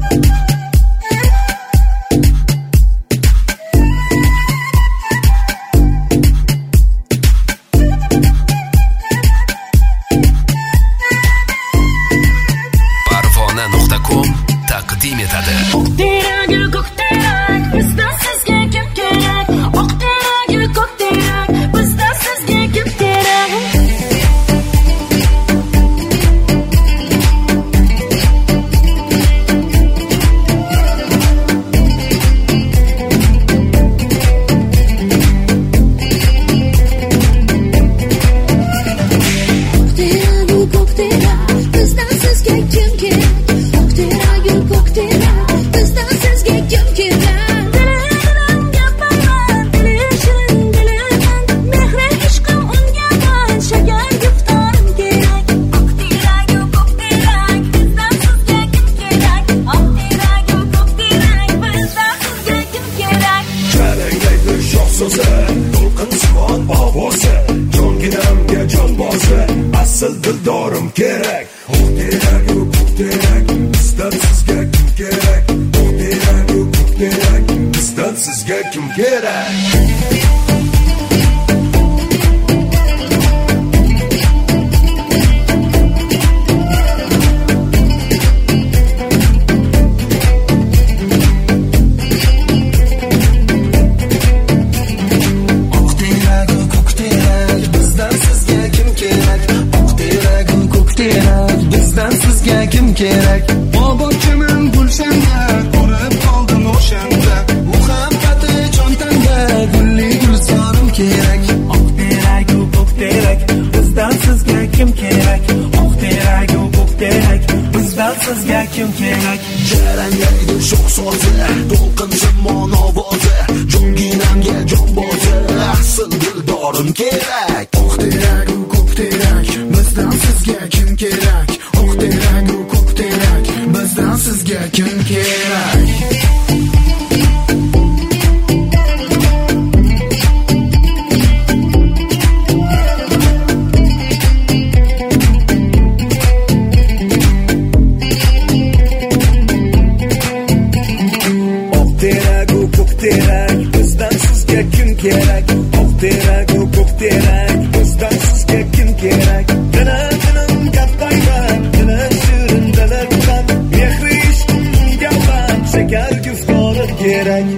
Parvona.com taqdim etadi. To'lqin suron ovozi, jonginamga jonbozi, asl dildorim kerak. Oq terak, ko'k terak, bizdan sizga kim kerak? Oq terak, ko'k terak, bizdan sizga kim kerak? Kim kerak? Bobochimin gulshanda ko'rib qoldim o'shanda. Muhabbati chontanda gulli gulzorim kerak. Oq terak, ko'k terak, bizdan sizga kim kerak? Oq terak, ko'k terak, bizdan sizga kim kerak? Jaranglaydi sho'x sozi, to'lqin simon ovozi, jonginamga jonbozi, asl dildorim kerak. Oq terak, ko'k terak, bizdan sizga kim kerak? Oq terak, ko'k terak, bizdan sizga kim kerak? Oq terak, ko'k terak, bizdan sizga kim kerak? Oq terak, ko'k terak, bizdan sizga kim kerak? Dilim kattayman, dilim shirin, dilim kam, mehri ishqim gavhar, shakar guftorim kerak.